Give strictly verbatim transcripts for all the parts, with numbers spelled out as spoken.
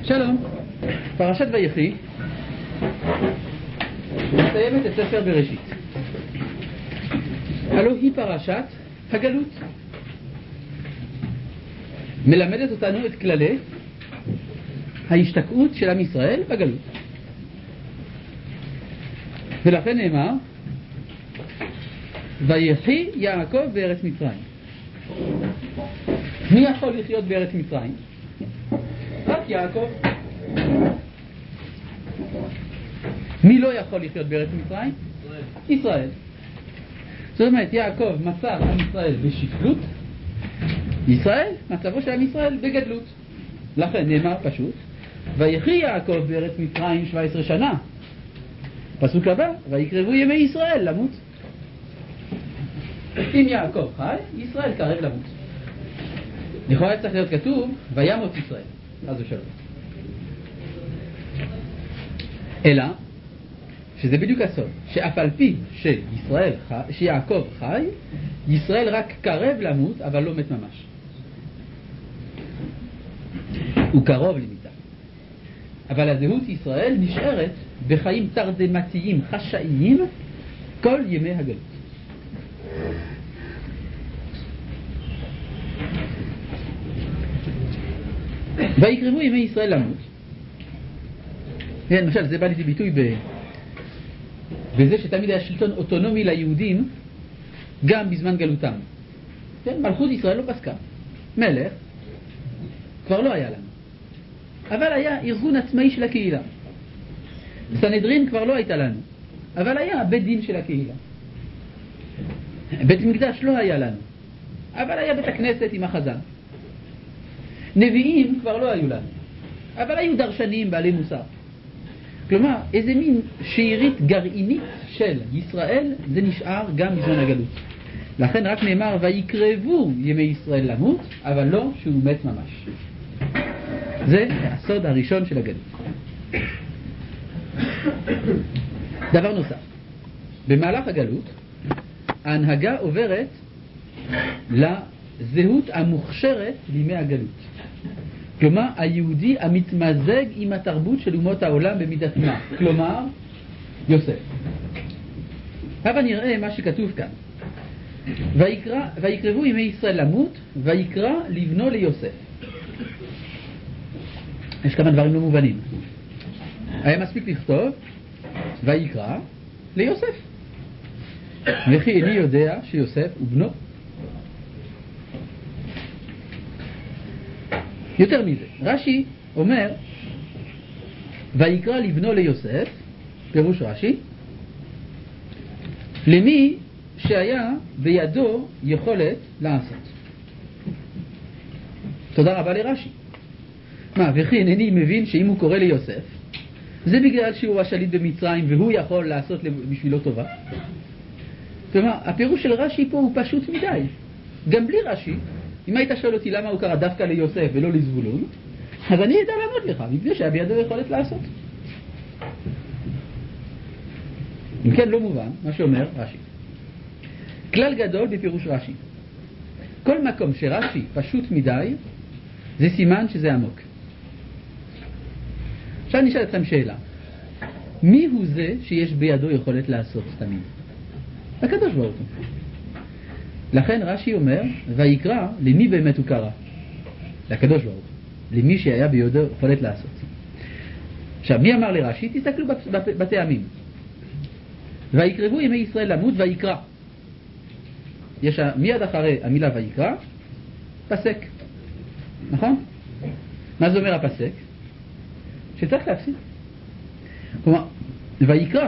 שלום, פרשת ויחי מסיימת את ספר בראשית. הלוא היא פרשת הגלות, מלמדת אותנו את כללי ההשתקעות של עם ישראל בגלות. ולכן נאמר ויחי יעקב בארץ מצרים. מי יכול לחיות בארץ מצרים? רק יעקב. מי לא יכול לחיות בארץ מצרים? ישראל. ישראל. זאת אומרת, יעקב מצב עם ישראל בשפלות, ישראל מצבו של עם ישראל בגדלות. לכן נאמר פשוט ויחי יעקב בארץ מצרים שבע עשרה שנה. פסוק הבא, ויקרבו ימי ישראל למות. אם יעקב חי, ישראל קרב למות. לכאורה צריך להיות כתוב וימות ישראל, אז הוא שלום. אלא שזה בדיוק הסוד, שאף על פי שישראל חי, שיעקב חי, ישראל רק קרב למות, אבל לא מת ממש. הוא קרוב למיתה. אבל הזהות ישראל נשארת בחיים תרדמתיים חשאיים כל ימי הגלות. ויקרבו ימי ישראל למות. כן, למשל, זה בא לידי ביטוי ב... בזה שתמיד היה שלטון אוטונומי ליהודים גם בזמן גלותם. כן, מלכות ישראל לא פסקה. מלך כבר לא היה לנו. אבל היה ארגון עצמאי של הקהילה. סנהדרין כבר לא הייתה לנו. אבל היה בית דין של הקהילה. בית מקדש לא היה לנו. אבל היה בית הכנסת עם החזן. נביאים כבר לא היו לנו. אבל היו דרשנים בעלי מוסר. כלומר, איזה מין שארית גרעינית של ישראל זה נשאר גם בזמן הגלות. לכן רק נאמר ויקרבו ימי ישראל למות, אבל לא שהוא מת ממש. זה הסוד הראשון של הגלות. דבר נוסף, במהלך הגלות ההנהגה עוברת לזהות המוכשרת לימי הגלות. כלומר, היהודי המתמזג עם התרבות של אומות העולם במידת מה. כלומר, יוסף. אבל נראה מה שכתוב כאן. ויקרא, ויקרבו ימי ישראל למות, ויקרא לבנו ליוסף. יש כמה דברים לא מובנים. היה מספיק לכתוב, ויקרא ליוסף. וכי איני יודע שיוסף הוא בנו. יותר מזה, רש"י אומר ויקרא לבנו ליוסף, פירוש רש"י, למי שהיה בידו יכולת לעשות. תודה רבה לרש"י. מה, וכי אינני מבין שאם הוא קורא ליוסף זה בגלל שהוא השליט במצרים והוא יכול לעשות בשבילו טובה? כלומר, הפירוש של רש"י פה הוא פשוט מדי. גם בלי רש"י, אם היית שואל אותי למה הוא קרא דווקא ליוסף ולא לזבולון, אז אני ידע לעמוד לך, מפני שהיה בידו יכולת לעשות. אם כן, לא מובן מה שאומר רש"י. כלל גדול בפירוש רש"י. כל מקום שרש"י פשוט מדי, זה סימן שזה עמוק. עכשיו אני אשאל אתכם שאלה. מי הוא זה שיש בידו יכולת לעשות תמיד? הקדוש ברוך הוא. לכן רש"י אומר ויקרא למי באמת הוא קרא? לקדוש ברוך הוא. למי שהיה בידו יכולת לעשות. עכשיו מי אמר לרש"י? תסתכלו בטעמים. ויקרבו ימי ישראל למות ויקרא. יש מיד אחרי המילה ויקרא פסק. נכון? מה זה אומר הפסק? שצריך להפסיק. כלומר, ויקרא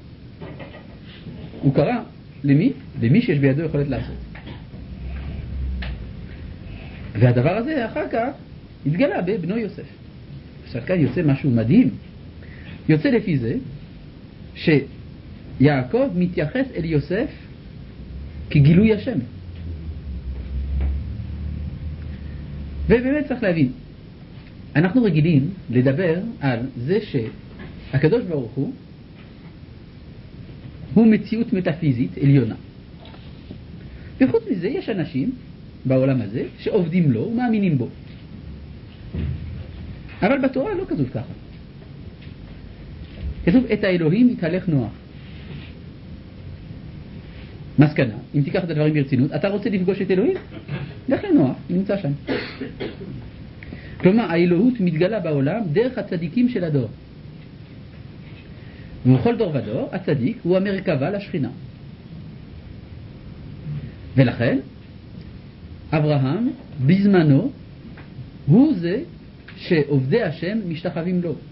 הוא קרא למי? למי שיש בידו יכולת לעשות. והדבר הזה אחר כך התגלה בבנו יוסף. עכשיו כאן יוצא משהו מדהים. יוצא לפי זה שיעקב מתייחס אל יוסף כגילוי השם. ובאמת צריך להבין, אנחנו רגילים לדבר על זה שהקדוש ברוך הוא הוא מציאות מטאפיזית עליונה. וחוץ מזה יש אנשים בעולם הזה שעובדים לו ומאמינים בו. אבל בתורה לא כתוב ככה. כתוב את האלוהים יתהלך נוח. מסקנה, אם תיקח את הדברים ברצינות, אתה רוצה לפגוש את אלוהים? לך לנוח, נמצא שם. כלומר, האלוהות מתגלה בעולם דרך הצדיקים של הדור. ובכל דור ודור, הצדיק הוא המרכבה לשכינה. ולכן, אברהם, בזמנו, הוא זה שעובדי השם משתחווים לו.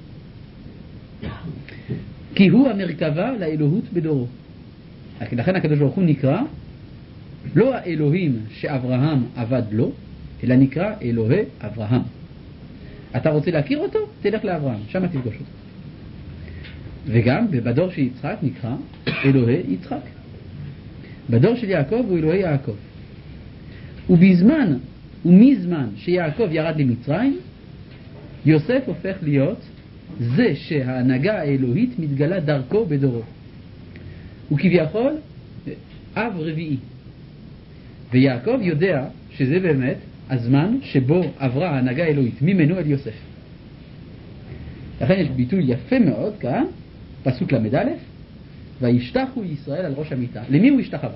כי הוא המרכבה לאלוהות בדורו. לכן הקדוש ברוך הוא נקרא לא האלוהים שאברהם עבד לו, אלא נקרא אלוהי אברהם. אתה רוצה להכיר אותו? תלך לאברהם, שם תפגוש אותו. וגם בדור של יצחק נקרא אלוהי יצחק. בדור של יעקב הוא אלוהי יעקב. ובזמן ומזמן שיעקב ירד למצרים, יוסף הופך להיות זה שההנהגה האלוהית מתגלה דרכו בדורו. הוא כביכול אב רביעי. ויעקב יודע שזה באמת הזמן שבו עברה ההנהגה האלוהית ממנו אל יוסף. לכן יש ביטוי יפה מאוד כאן, פסוק למד א', וישתחו ישראל על ראש המיטה. למי הוא השתחווה?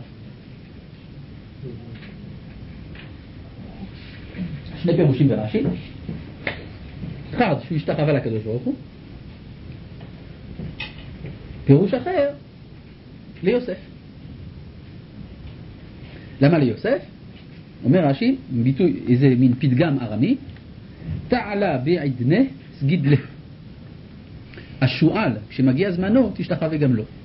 שני פירושים ברש"י. אחד, שהוא השתחווה לקדוש ברוך הוא. פירוש אחר, ליוסף. למה ליוסף? אומר רש"י, ביטוי, איזה מין פתגם ארמי, תעלה בעדנה סגיד לה. השואל, כשמגיע זמנו, תשתחווה גם לו.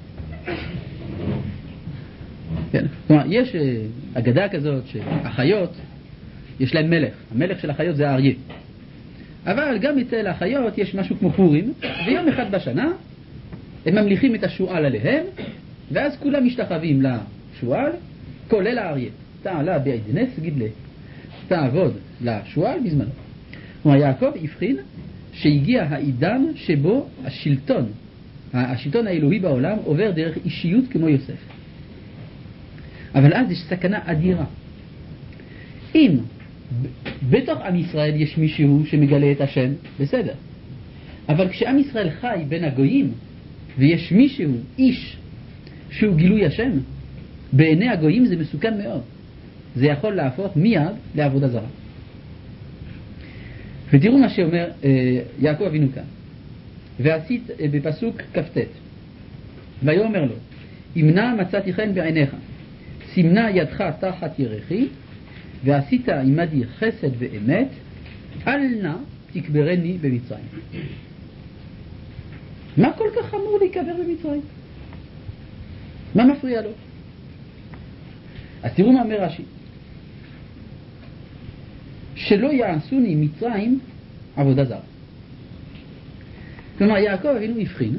כן. כלומר, יש אגדה כזאת שהחיות, יש להם מלך. המלך של החיות זה האריה. אבל גם אצל החיות יש משהו כמו פורים, ויום אחד בשנה הם ממליכים את השואל עליהם, ואז כולם משתחווים לשואל, כולל האריה. תעלה בעדנה סגיד לה. תעבוד לשואל בזמנו. כלומר, יעקב הבחין שהגיע העידן שבו השלטון, השלטון האלוהי בעולם עובר דרך אישיות כמו יוסף. אבל אז יש סכנה אדירה. אם בתוך עם ישראל יש מישהו שמגלה את השם, בסדר. אבל כשעם ישראל חי בין הגויים, ויש מישהו, איש, שהוא גילוי השם, בעיני הגויים זה מסוכן מאוד. זה יכול להפוך מיד לעבודה זרה. ותראו מה שאומר אה, יעקב אבינו כאן. ועשית אה, בפסוק כ"ט. ויאמר לו, אם נא מצאתי חן בעיניך, סימנה ידך תחת ירכי, ועשית עמדי חסד ואמת, אל נא תקברני במצרים. מה כל כך חמור להיקבר במצרים? מה מפריע לו? אז תראו מה אומר רש"י. שלא יעשוני מצרים עבודה זרה. כלומר, יעקב אבינו הבחין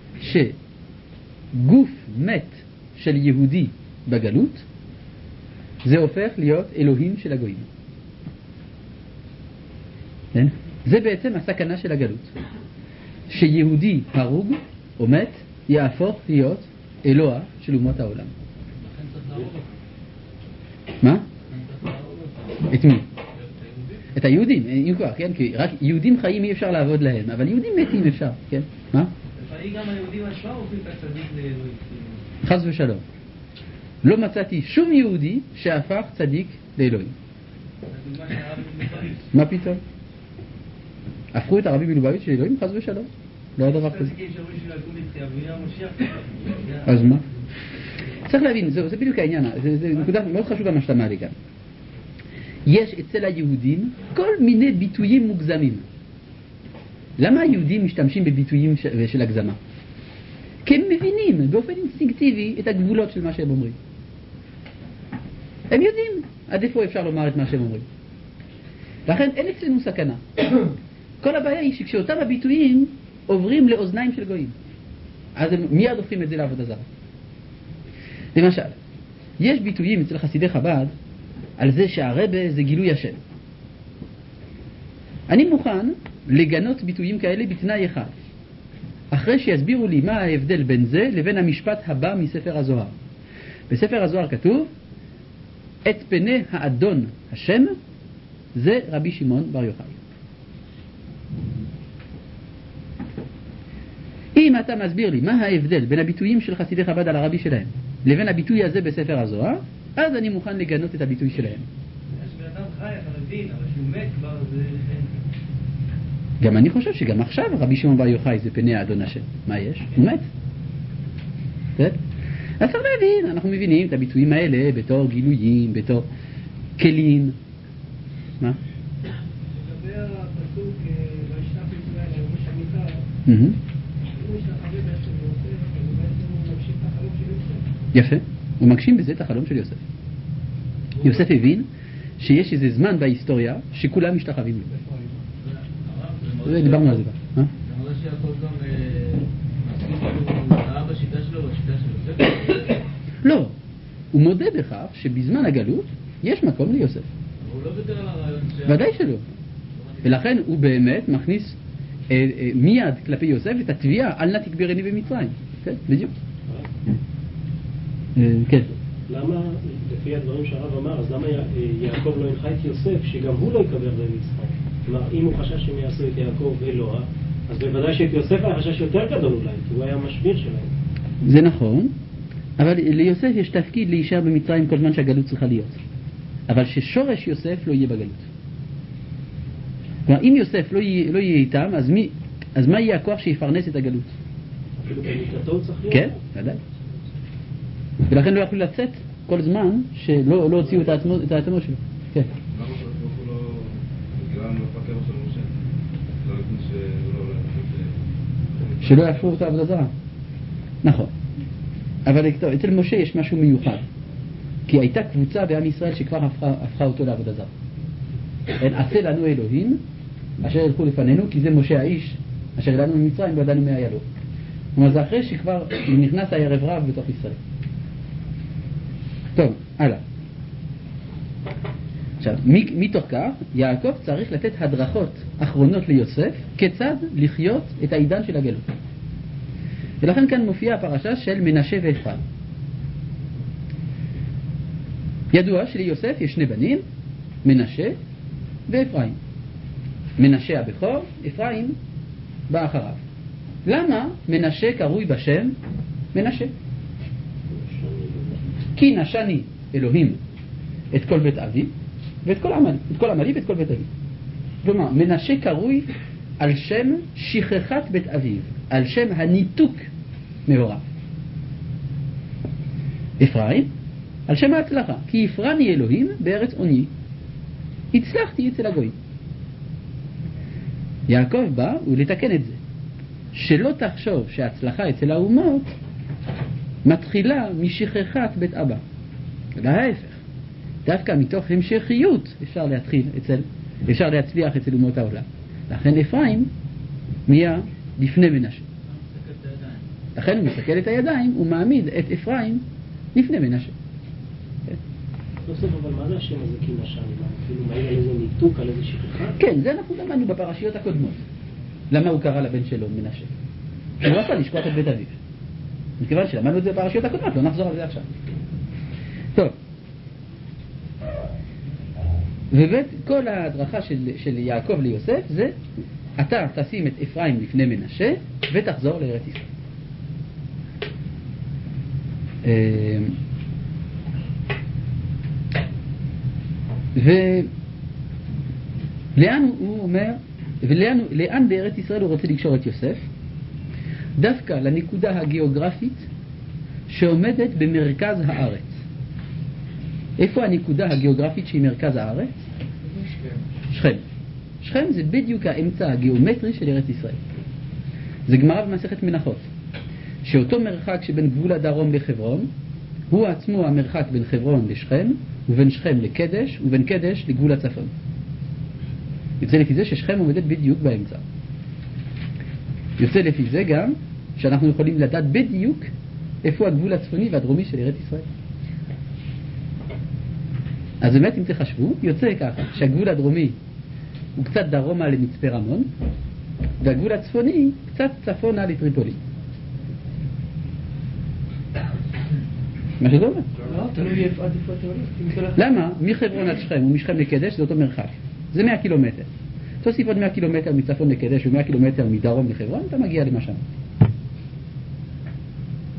שגוף מת של יהודי בגלות זה הופך להיות אלוהים של הגויים. זה בעצם הסכנה של הגלות. שיהודי הרוג או מת יהפוך להיות אלוה של אומות העולם. מה? את מי? את היהודים, אין כוח, כן? כי רק יהודים חיים אי אפשר לעבוד להם, אבל יהודים מתים אפשר, כן? מה? לפעמים גם היהודים עצמם הופכים את הצדיק לאלוהים. חס ושלום. לא מצאתי שום יהודי שהפך צדיק לאלוהים. מה פתאום? הפכו את הרבי מלובביץ' של אלוהים? חס ושלום. לא היה דבר כזה. אז מה? צריך להבין, זה בדיוק העניין, זה נקודה מאוד חשובה מה שאתה מעלה כאן. יש אצל היהודים כל מיני ביטויים מוגזמים. למה היהודים משתמשים בביטויים של הגזמה? כי הם מבינים באופן אינסטינקטיבי את הגבולות של מה שהם אומרים. הם יודעים עד איפה אפשר לומר את מה שהם אומרים. לכן אין אצלנו סכנה. כל הבעיה היא שכשאותם הביטויים עוברים לאוזניים של גויים, אז הם מיד הופכים את זה לעבודה זרה. למשל, יש ביטויים אצל חסידי חב"ד על זה שהרבה זה גילוי השם. אני מוכן לגנות ביטויים כאלה בתנאי אחד. אחרי שיסבירו לי מה ההבדל בין זה לבין המשפט הבא מספר הזוהר. בספר הזוהר כתוב, את פני האדון השם זה רבי שמעון בר יוחאי. אם אתה מסביר לי מה ההבדל בין הביטויים של חסידי חב"ד על הרבי שלהם לבין הביטוי הזה בספר הזוהר, אז אני מוכן לגנות את הביטוי שלהם. יש בן אדם חי, אתה מבין, אבל שהוא מת כבר זה... גם אני חושב שגם עכשיו רבי שמעון בר יוחאי זה פני האדון השם. מה יש? הוא מת. אז צריך להבין, אנחנו מבינים את הביטויים האלה בתור גילויים, בתור כלים. מה? לגבי הפסוק וישלח ישראל על ראש המיטה, הוא משתחווה בעצם ליוסף, אז בעצם הוא מגשים את החלום של יוסף. יפה, הוא מגשים בזה את החלום של יוסף. יוסף הבין שיש איזה זמן בהיסטוריה שכולם משתחווים לו. דיברנו על זה. זה מראה שיעקב גם מסכים ראה בשיטה שלו בשיטה של יוסף? לא, הוא מודה בכך שבזמן הגלות יש מקום ליוסף. אבל הוא לא ויתר על הרעיון ש... ודאי שלא. ולכן הוא באמת מכניס אה, אה, מיד כלפי יוסף את התביעה על נא תקברני במצרים. כן, בדיוק. אה, כן. למה, לפי הדברים שהרב אמר, אז למה יעקב לא הנחה את יוסף שגם הוא לא יקבר במצרים? כלומר, אם הוא חשש שהם יעשו את יעקב ואלוה, אז בוודאי שאת יוסף היה חשש יותר גדול אולי, כי הוא היה משביר שלהם. זה נכון, אבל ליוסף יש תפקיד להישאר במצרים כל זמן שהגלות צריכה להיות. אבל ששורש יוסף לא יהיה בגלות. כלומר, אם יוסף לא יהיה, לא יהיה איתם, אז, מי, אז מה יהיה הכוח שיפרנס את הגלות? אפילו במיטתו הוא צריך להיות? כן, ודאי. ולכן לא יכלו לצאת כל זמן שלא לא הוציאו את העצמות, את העצמות שלו. כן. למה הוא לא גרם לפקר של משה? לא לפני שהוא לא... שלא יפרו את העבודה זרה. נכון. אבל אצל משה יש משהו מיוחד. כי הייתה קבוצה בעם ישראל שכבר הפכה, הפכה אותו לעבודה זרה. אין עשה לנו אלוהים אשר ילכו לפנינו, כי זה משה האיש אשר אלינו ממצרים לא ידענו מה היה לו. כלומר זה אחרי שכבר נכנס הערב רב בתוך ישראל. טוב, הלאה. עכשיו, מתוך כך, יעקב צריך לתת הדרכות אחרונות ליוסף כיצד לחיות את העידן של הגלות. ולכן כאן מופיעה הפרשה של מנשה ואפרים. ידוע שליוסף יש שני בנים, מנשה ואפרים. מנשה הבכור, אפרים בא אחריו. למה מנשה קרוי בשם מנשה? כי נשני אלוהים את כל בית אבי ואת כל עמלי, את כל עמלי ואת כל בית אבי. כלומר, מנשה קרוי על שם שכחת בית אביו, על שם הניתוק מהוריו. אפרים על שם ההצלחה, כי הפרני אלוהים בארץ עוני, הצלחתי אצל הגויים. יעקב בא ולתקן את זה, שלא תחשוב שההצלחה אצל האומות מתחילה משכחת בית אבא. להפך, דווקא מתוך המשכיות אפשר להתחיל אצל, אפשר להצליח אצל אומות העולם. לכן אפרים נהיה לפני מנשה. לכן הוא מסתכל את הידיים ומעמיד את אפרים לפני מנשה. בסוף, אבל מה זה השם הזה כי נשני? כאילו מעיד על איזה ניתוק, על איזה שכחה? כן, זה אנחנו למדנו בפרשיות הקודמות. למה הוא קרא לבן שלו מנשה? הוא רצה לשכוח את בית אביו. מכיוון שלמדנו את זה בפרשיות הקודמות, לא נחזור על זה עכשיו. טוב. ובאמת כל ההדרכה של, של יעקב ליוסף זה אתה תשים את אפרים לפני מנשה ותחזור לארץ ישראל. ולאן הוא אומר, ולאן לאן בארץ ישראל הוא רוצה לקשור את יוסף? דווקא לנקודה הגיאוגרפית שעומדת במרכז הארץ. איפה הנקודה הגיאוגרפית שהיא מרכז הארץ? שכם. שכם זה בדיוק האמצע הגיאומטרי של ארץ ישראל. זה גמרא במסכת מנחות, שאותו מרחק שבין גבול הדרום לחברון הוא עצמו המרחק בין חברון לשכם, ובין שכם לקדש, ובין קדש לגבול הצפון. יוצא לפי זה ששכם עומדת בדיוק באמצע. יוצא לפי זה גם שאנחנו יכולים לדעת בדיוק איפה הגבול הצפוני והדרומי של ארץ ישראל. אז באמת אם תחשבו, יוצא ככה שהגבול הדרומי הוא קצת דרומה למצפה רמון, והגבול הצפוני קצת צפונה לטריפולי. מה שזה אומר? לא, תלוי איפה עד איפה אתה הולך. למה? מחברון עד שכם ומשכם לקדש זה אותו מרחק. זה מאה קילומטר. תוסיף עוד מאה קילומטר מצפון לקדש ו-מאה קילומטר מדרום לחברון, אתה מגיע למה שם.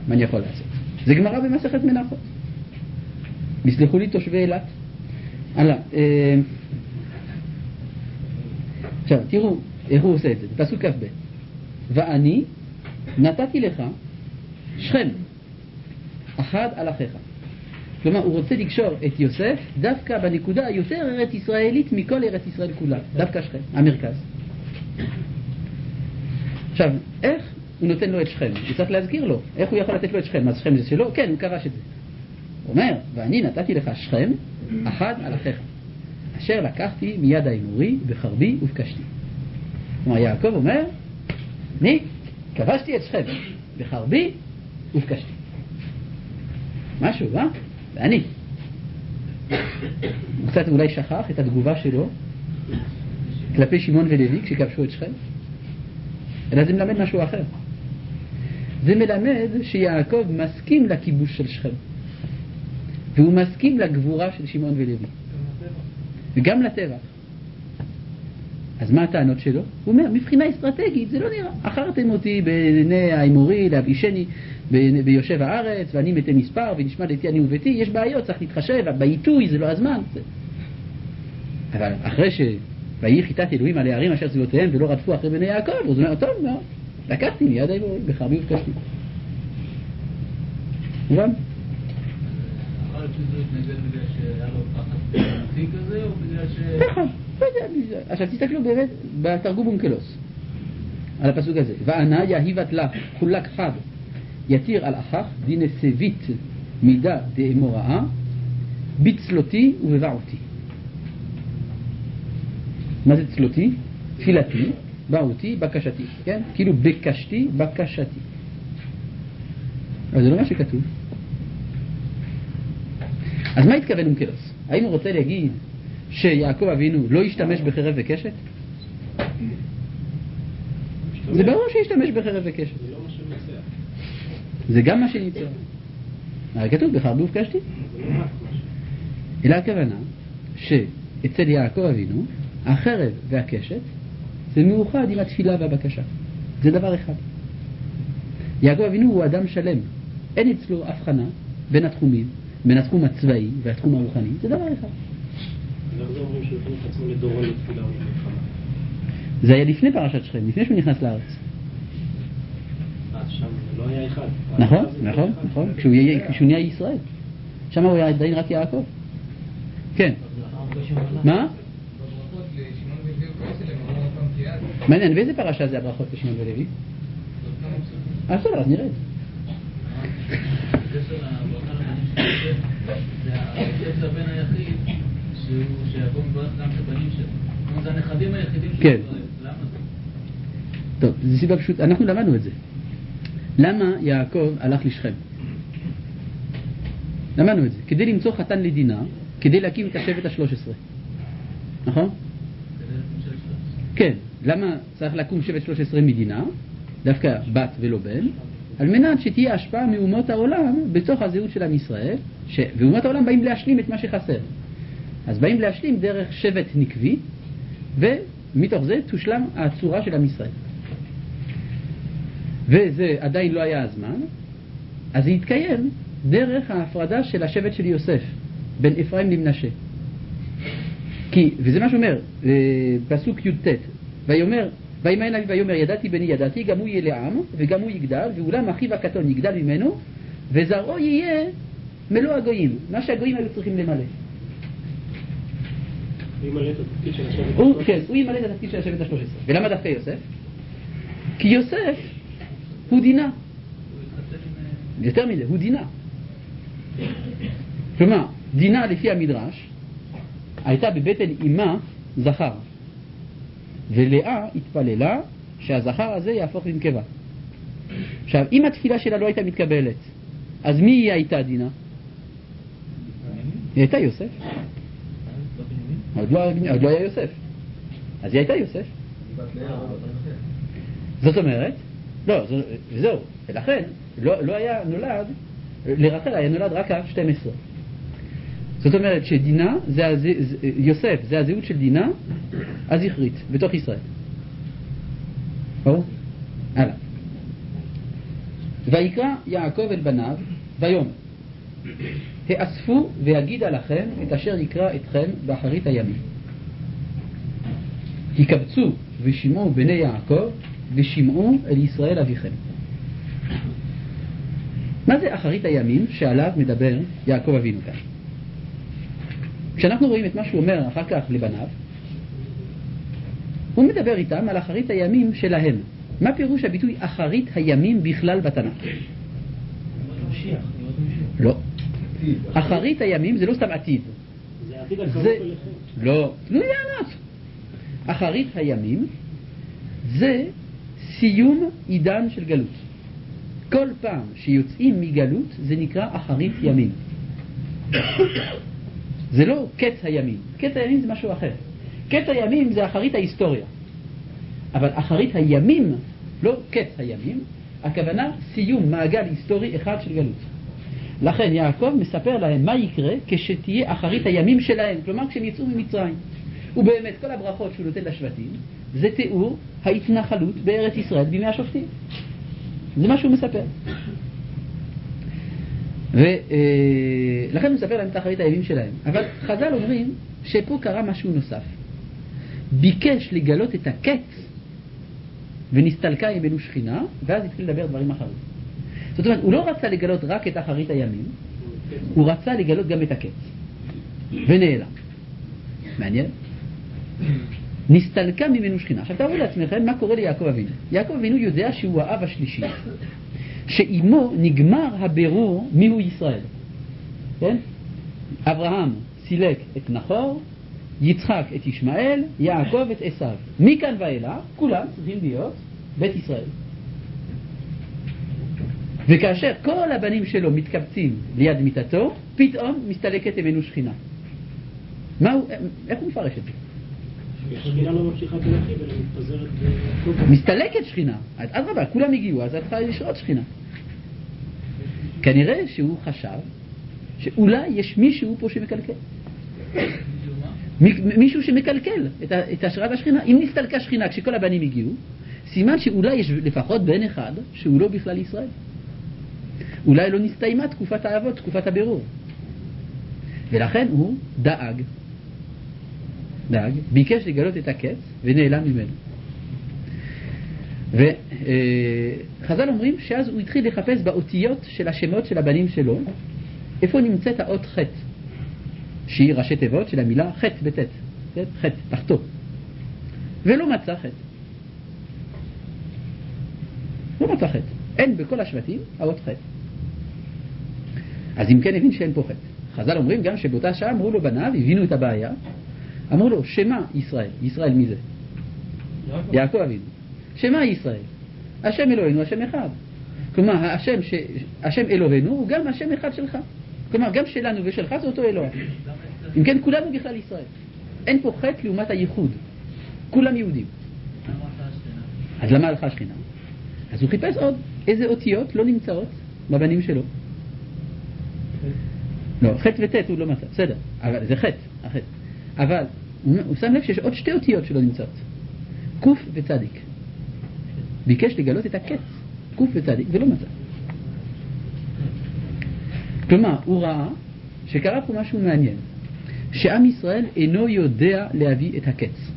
מה אני יכול לעשות? זה גמרא במסכת מנחות. יסלחו לי תושבי אילת. הלאה. אה... עכשיו, תראו איך הוא עושה את זה. פסוק כ"ב. ואני נתתי לך שכם, אחד על אחיך. כלומר, הוא רוצה לקשור את יוסף דווקא בנקודה היותר ארץ ישראלית מכל ארץ ישראל כולה. דווקא שכם, המרכז. עכשיו, איך הוא נותן לו את שכם? הוא צריך להזכיר לו. איך הוא יכול לתת לו את שכם? אז שכם זה שלו? כן, הוא כבש את זה. הוא אומר, ואני נתתי לך שכם, אחד על אחיך, אשר לקחתי מיד האמורי בחרבי ובקשתי. כלומר, יעקב אומר, אני כבשתי את שכם בחרבי ובקשתי. משהו, אה? ואני. הוא קצת אולי שכח את התגובה שלו כלפי שמעון ולוי כשכבשו את שכם. אלא זה מלמד משהו אחר. זה מלמד שיעקב מסכים לכיבוש של שכם. והוא מסכים לגבורה של שמעון ולוי. וגם לטבח. אז מה הטענות שלו? הוא אומר, מבחינה אסטרטגית זה לא נראה. אחרתם אותי בעיני האמורי להבישני ביושב הארץ, ואני מתי מספר ונשמע דתי אני וביתי. יש בעיות, צריך להתחשב, בעיתוי זה לא הזמן. זה... אבל אחרי ש... ויהי חיטת אלוהים על הערים אשר סביבותיהם ולא רדפו אחרי בני יעקב, הוא אומר, טוב, לא, לקחתי מיד האמורי בחרבי ובקשתי. מובן? אבל שזה התנגד בגלל שהיה לו פחד פרטי כזה, או בגלל ש... פחד, לא יודע. עכשיו תסתכלו באמת בתרגום אונקלוס על הפסוק הזה. וענה יהיבת לך חולק חד יתיר על אחך דין סבית מידה דאמוראה בצלותי ובבעותי. מה זה צלותי? תפילתי, בעותי, בקשתי, כן? כאילו בקשתי, בקשתי. אבל זה לא מה שכתוב. אז מה התכוון אונקלוס? האם הוא רוצה להגיד שיעקב אבינו לא ישתמש בחרב וקשת? זה ברור שישתמש בחרב וקשת. זה לא מה שמצא. זה גם מה שניצח. הרי כתוב בחרבי ובקשתי. זה לא רק משהו. אלא הכוונה שאצל יעקב אבינו החרב והקשת זה מאוחד עם התפילה והבקשה. זה דבר אחד. יעקב אבינו הוא אדם שלם. אין אצלו הבחנה בין התחומים, בין התחום הצבאי והתחום הרוחני. זה דבר אחד. אנחנו אומרים שהוא הכין את עצמו לדורון לתפילה ולמלחמה. זה היה לפני פרשת שכם, לפני שהוא נכנס לארץ. אז שם לא היה אחד. נכון, נכון, נכון. כשהוא נהיה ישראל. שם הוא היה עדיין רק יעקב. כן. מה? מעניין, באיזה פרשה זה הברכות לשמעון ולוי? אה, בסדר, אז נראה את זה. זה הבן היחיד שיעקב מברך גם את הבנים שלו. זה הנכדים היחידים כן. שלו. למה זה? טוב, זו סיבה פשוט, אנחנו למדנו את זה. למה יעקב הלך לשכם? למדנו את זה. כדי למצוא חתן לדינה, כדי להקים את השבט השלוש עשרה. נכון? כן. למה צריך לקום שבט שלוש עשרה מדינה? דווקא בת ולא בן. על מנת שתהיה השפעה מאומות העולם בתוך הזהות של עם ישראל, ש... ואומות העולם באים להשלים את מה שחסר. אז באים להשלים דרך שבט נקבי, ומתוך זה תושלם הצורה של עם ישראל. וזה עדיין לא היה הזמן, אז זה התקיים דרך ההפרדה של השבט של יוסף, בין אפרים למנשה. כי, וזה מה שאומר, פסוק י"ט, ויאמר, ויאמר אבי ויאמר ידעתי בני ידעתי, גם הוא יהיה לעם וגם הוא יגדל, ואולם אחיו הקטון יגדל ממנו, וזרעו יהיה מלוא הגויים, מה שהגויים היו צריכים למלא. הוא ימלא את התפקיד של השבט הוא, השלוש כן, עשרה. הוא ימלא את התפקיד של השבט השלוש עשרה. ולמה דווקא יוסף? כי יוסף הוא דינה. יותר מזה, הוא דינה. כלומר, דינה לפי המדרש הייתה בבטן אימה זכר, ולאה התפללה שהזכר הזה יהפוך לנקבה. עכשיו, אם התפילה שלה לא הייתה מתקבלת, אז מי היא הייתה דינה? היא הייתה יוסף. עוד לא, עוד לא היה יוסף. אז היא הייתה יוסף. זאת אומרת, לא, זהו, ולכן לא, לא היה נולד, לרחל היה נולד רק ה-שתים עשרה. זאת אומרת שדינה, זה הז... יוסף, זה הזהות של דינה הזכרית, בתוך ישראל. ברור? הלאה. ויקרא יעקב אל בניו ויאמר האספו ויגידה לכם את אשר יקרא אתכם באחרית הימים. הקבצו ושמעו בני יעקב ושמעו אל ישראל אביכם. מה זה אחרית הימים שעליו מדבר יעקב אבינו כאן? כשאנחנו רואים את מה שהוא אומר אחר כך לבניו, הוא מדבר איתם על אחרית הימים שלהם. מה פירוש הביטוי אחרית הימים בכלל בתנ"ך? לא. אחרית הימים זה לא סתם עתיד. זה העתיד הקרוב אליכם. לא, תנו לי לענות. אחרית הימים זה סיום עידן של גלות. כל פעם שיוצאים מגלות זה נקרא אחרית ימים. זה לא קץ הימים. קץ הימים זה משהו אחר. קץ הימים זה אחרית ההיסטוריה. אבל אחרית הימים, לא קץ הימים, הכוונה סיום מעגל היסטורי אחד של גלות. לכן יעקב מספר להם מה יקרה כשתהיה אחרית הימים שלהם, כלומר כשהם יצאו ממצרים. ובאמת כל הברכות שהוא נותן לשבטים זה תיאור ההתנחלות בארץ ישראל בימי השופטים. זה מה שהוא מספר. ולכן הוא מספר להם את אחרית הימים שלהם. אבל חז"ל אומרים שפה קרה משהו נוסף. ביקש לגלות את הקץ ונסתלקה ממנו שכינה, ואז התחיל לדבר דברים אחרים. זאת אומרת, הוא לא רצה לגלות רק את אחרית הימים, הוא רצה לגלות גם את הקץ. ונעלם. מעניין? נסתלקה ממנו שכינה. עכשיו תראו לעצמכם מה קורה ליעקב אבינו. יעקב אבינו יודע שהוא האב השלישי, שאימו נגמר הבירור מיהו ישראל. כן? אברהם סילק את נחור, יצחק את ישמעאל, יעקב את עשיו. מכאן ואילך כולם צריכים להיות בית ישראל. וכאשר כל הבנים שלו מתקבצים ליד מיטתו, פתאום מסתלקת ממנו שכינה. מה הוא, איך הוא מפרש את זה? השכינה לא ממשיכה כלכי, אלא מתפזרת בקופה. מסתלקת שכינה. אז רבה, כולם הגיעו, אז את צריכה לשרות שכינה. כנראה שהוא חשב שאולי יש מישהו פה שמקלקל. מישהו שמקלקל את, את השראת השכינה. אם נסתלקה שכינה כשכל הבנים הגיעו, סימן שאולי יש לפחות בן אחד שהוא לא בכלל ישראל. אולי לא נסתיימה תקופת האבות, תקופת הבירור. ולכן הוא דאג. דאג, ביקש לגלות את הקץ ונעלם ממנו. וחז"ל אומרים שאז הוא התחיל לחפש באותיות של השמות של הבנים שלו, איפה נמצאת האות ח' שהיא ראשי תיבות של המילה ח' בט', ח' תחתו, ולא מצא ח'. לא מצא ח'. אין בכל השבטים האות ח'. אז אם כן הבין שאין פה ח'. חז"ל אומרים גם שבאותה שעה אמרו לו בניו, הבינו את הבעיה, אמרו לו שמה ישראל. ישראל מי זה? יעקב אבינו. שמה ישראל? השם אלוהינו השם אחד. כלומר השם, ש... השם אלוהינו הוא גם השם אחד שלך. כלומר גם שלנו ושלך זה אותו אלוה. אם כן כולנו בכלל ישראל. אין פה חטא לעומת הייחוד. כולם יהודים. אז למה הלכה השכינה? אז הוא חיפש עוד איזה אותיות לא נמצאות בבנים שלו. לא, חטא וטט הוא לא מצא, בסדר, אבל זה חטא, החטא. אבל הוא, הוא שם לב שיש עוד שתי אותיות שלא נמצאות, קוף וצדיק. ביקש לגלות את הקץ, קוף וצדיק, ולא מצא. כלומר, הוא ראה שקרה פה משהו מעניין, שעם ישראל אינו יודע להביא את הקץ.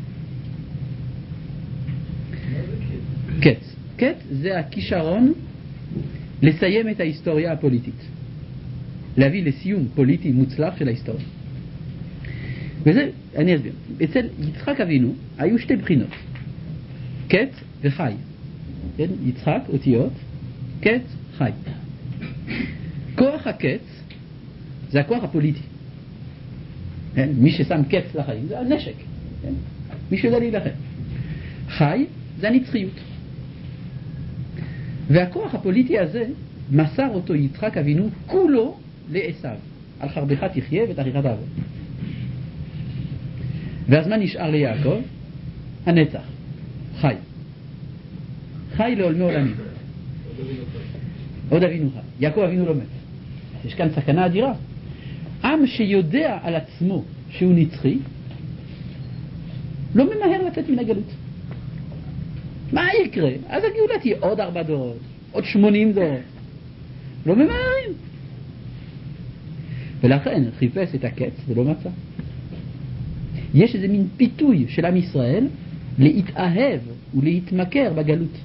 קץ. קץ זה הכישרון לסיים את ההיסטוריה הפוליטית. להביא לסיום פוליטי מוצלח של ההיסטוריה. וזה, אני אסביר. אצל יצחק אבינו היו שתי בחינות. קץ וחי. כן? יצחק, אותיות, קץ, חי. כוח הקץ זה הכוח הפוליטי. כן? מי ששם קץ לחיים זה הנשק. כן? מי שיודע להילחם. חי זה הנצחיות. והכוח הפוליטי הזה מסר אותו יצחק אבינו כולו לעשיו. על חרבך תחיה ותאריך תעבוד. ואז מה נשאר ליעקב? הנצח. חי. חי לעולמי עולמים. עוד אבינו חי. יעקב אבינו לא מת. יש כאן סכנה אדירה. עם שיודע על עצמו שהוא נצחי לא ממהר לצאת מן הגלות. מה יקרה? אז הגאולה תהיה עוד ארבע דורות, עוד שמונים דורות. לא ממהרים. ולכן חיפש את הקץ ולא מצא. יש איזה מין פיתוי של עם ישראל להתאהב ולהתמכר בגלות.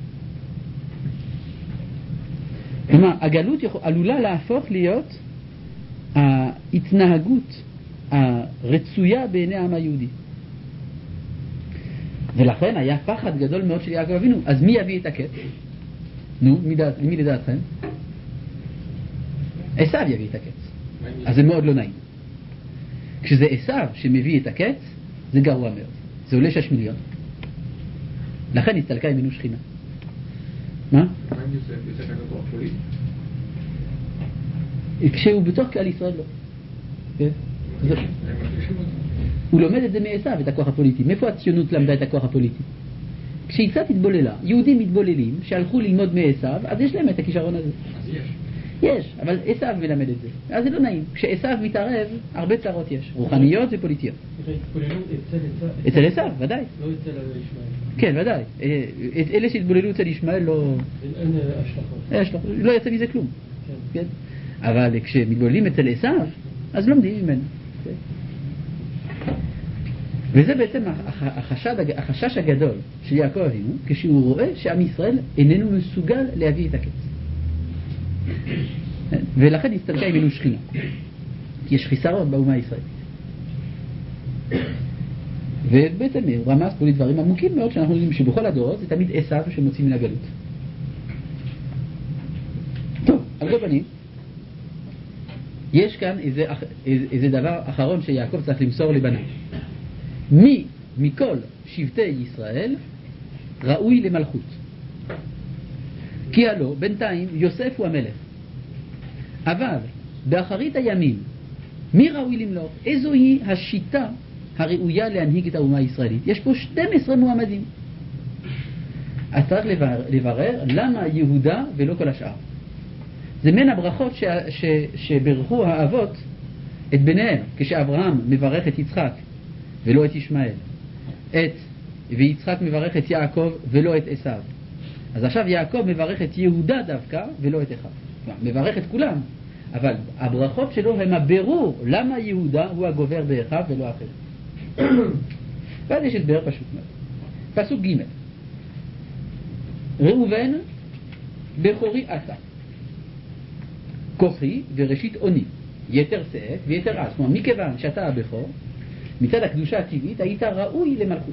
כלומר, הגלות יכול, עלולה להפוך להיות ההתנהגות הרצויה בעיני העם היהודי. ולכן היה פחד גדול מאוד של יעקב אבינו. אז מי יביא את הקץ? נו, מי, דעת, מי לדעתכם? עשיו יביא את הקץ. אז זה מאוד לא נעים. כשזה עשיו שמביא את הקץ, זה גרוע מאוד. זה עולה שש מיליון. לכן הסתלקה ממנו שכינה. מה? מה עם יוסף? יוסף היה כוח פוליטי? כשהוא בתוך קהל ישראל לא. כן? הוא לומד את זה מעשיו, את הכוח הפוליטי. מאיפה הציונות למדה את הכוח הפוליטי? כשהיא קצת התבוללה, יהודים מתבוללים שהלכו ללמוד מעשיו, אז יש להם את הכישרון הזה. אז יש. יש, אבל עשיו מלמד את זה. אז זה לא נעים. כשעשיו מתערב, הרבה צרות יש. רוחניות ופוליטיות. אצל עשיו, ודאי. לא אצל ישמעאל. כן, ודאי. אלה שהתבוללו אצל ישמעאל לא... אין השלכות. לא יצא מזה כלום. כן? אבל כשמתבוללים אצל עשיו, אז לומדים ממנו. וזה בעצם החשד, החשש הגדול של יעקב אבינו, כשהוא רואה שעם ישראל איננו מסוגל להביא את הקץ. ולכן הסתלקה ממנו שכינה. כי יש חיסרון באומה הישראלית. ובעצם הוא רמז פה לדברים עמוקים מאוד שאנחנו יודעים שבכל הדורות זה תמיד עשיו שמוציא מן הגלות. טוב, על כל פנים, יש כאן איזה, איזה דבר אחרון שיעקב צריך למסור לבניו. מי מכל שבטי ישראל ראוי למלכות? כי הלא בינתיים יוסף הוא המלך. אבל באחרית הימים מי ראוי למלוך? איזו היא השיטה הראויה להנהיג את האומה הישראלית? יש פה שנים עשר מועמדים. אז צריך לברר, לברר למה יהודה ולא כל השאר. זה מן הברכות ש, ש, שברכו האבות את בניהם, כשאברהם מברך את יצחק ולא את ישמעאל, את ויצחק מברך את יעקב ולא את עשיו. אז עכשיו יעקב מברך את יהודה דווקא ולא את אחיו. מברך את כולם, אבל הברכות שלו הם הבירור למה יהודה הוא הגובר באחיו ולא אחר. ואז יש הסבר פשוט מאוד. פסוק ג' ראובן בכורי אתה, כוחי וראשית עוני, יתר שאת ויתר עז. כלומר, מכיוון שאתה הבכור, מצד הקדושה הטבעית היית ראוי למלכות.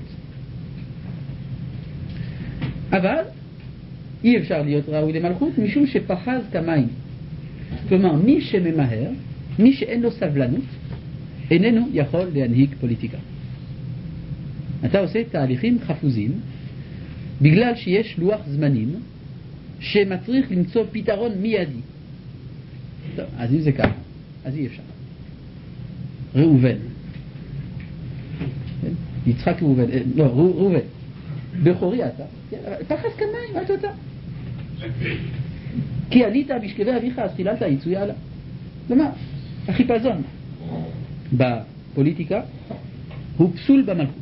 אבל אי אפשר להיות ראוי למלכות משום שפחז כמים. כלומר, מי שממהר, מי שאין לו סבלנות, איננו יכול להנהיג פוליטיקה. אתה עושה תהליכים חפוזים בגלל שיש לוח זמנים שמצריך למצוא פתרון מיידי. טוב, אז אם זה ככה, אז אי אפשר. ראובן, יצחק ראובן, לא, ראובן, בכורי אתה, פחז כמים, מה אתה? כי עלית בשכבי אביך אז חיללת יצויה עלה. כלומר, החיפזון בפוליטיקה הוא פסול במלכות.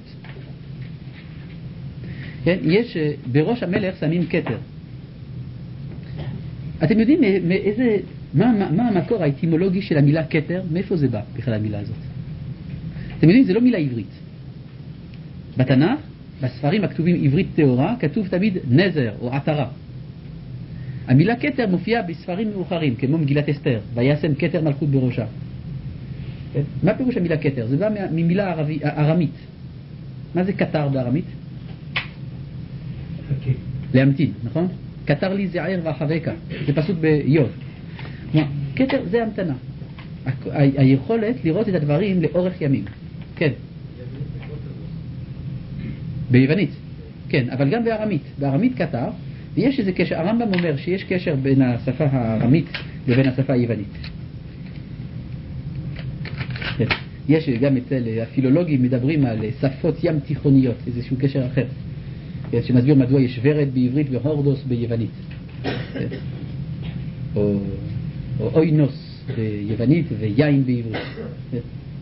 כן? יש בראש המלך שמים כתר. אתם יודעים מאיזה, מה, מה, מה המקור האטימולוגי של המילה כתר? מאיפה זה בא בכלל המילה הזאת? אתם יודעים, זה לא מילה עברית. בתנ"ך, בספרים הכתובים עברית תאורה, כתוב תמיד נזר או עטרה. המילה כתר מופיעה בספרים מאוחרים, כמו מגילת אסתר, וישם כתר מלכות בראשה. כן? מה פירוש המילה כתר? זה בא ממילה ערבי, ארמית. מה זה קטר בארמית? להמתין, נכון? קטר לי זעיר ואחבקה, זה פסוק ביוב. כלומר, כתר זה המתנה. ה- ה- היכולת לראות את הדברים לאורך ימים. כן. ביוונית. כן, אבל גם בארמית. בארמית קטר, ויש איזה קשר, הרמב"ם אומר שיש קשר בין השפה הארמית לבין השפה היוונית. כן. יש גם אצל הפילולוגים מדברים על שפות ים תיכוניות, איזשהו קשר אחר. כן, שמסביר מדוע יש ורד בעברית והורדוס ביוונית. כן. או, או אוינוס ביוונית ויין בעברית. כן.